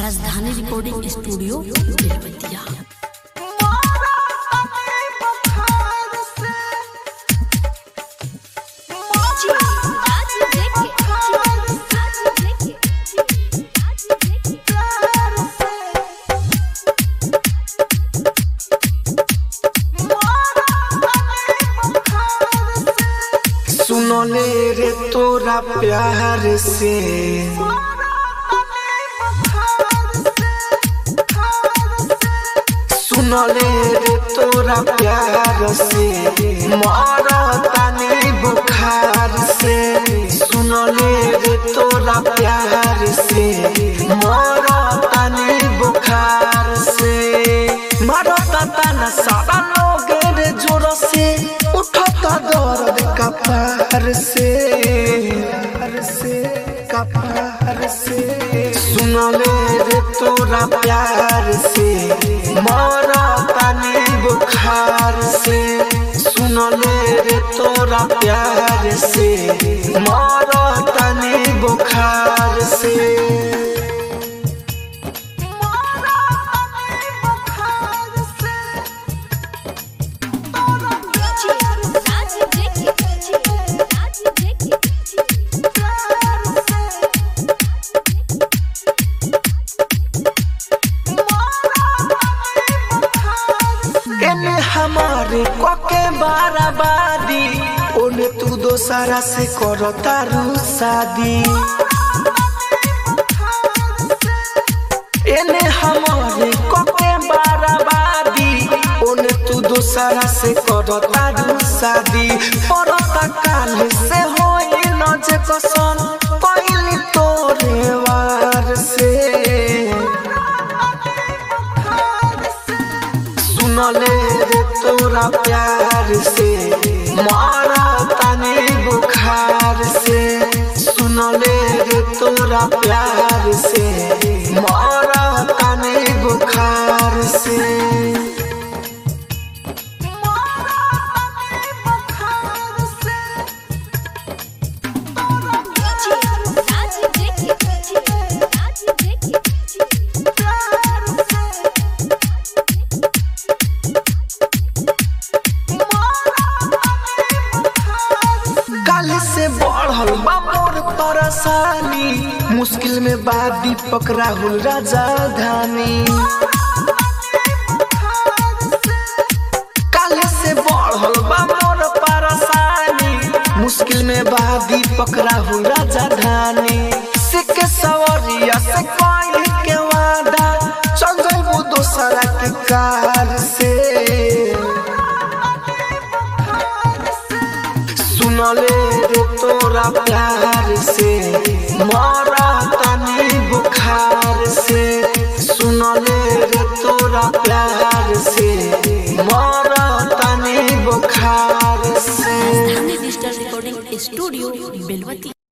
राजधानी recording studio Belwatia. सुनो ले रे तोरा प्यार से सुनो ले रे तोरा प्यार से मारा तानी बुखार से सुनो ले रे तोरा प्यार से मारा तानी बुखार से मारा ताना सारा लोग रे जोर से उठता दर्द कपार से कपार से सुनो ले रे तोरा प्यार से मारा तानी बुखार से सुनो ले रे तोरा प्यार से मारा तानी बुखार से हमारे कोके बाराबादी ओने तू दोसरा से करो तारू शादी एने हमारे कोके बाराबादी ओने तू दोसरा से करो तारू शादी परता काल से होई न जे कसम कोइली तोरे वार से सुनो ले रे तोरा प्यार से मारा तानी बुखार से सुनो ले रे तोरा प्यार से मारा तानी बुखार से से बढ़ल बा मोर परेशानी मुश्किल में बा दीपक राहुल राजधानी काल से बढ़ल बा मोर परेशानी मुश्किल में बा दीपक राहुल राजधानी सिख सवरिया से कोई के वादा चल जाइबो दोसरा के कार से सुनो ले रे तोरा प्यार से मारा तानी बुखार से सुनो ले रे तोरा प्यार से मारा तानी बुखार से राजधानी डिजिटल रिकॉर्डिंग स्टूडियो बेलवतिया।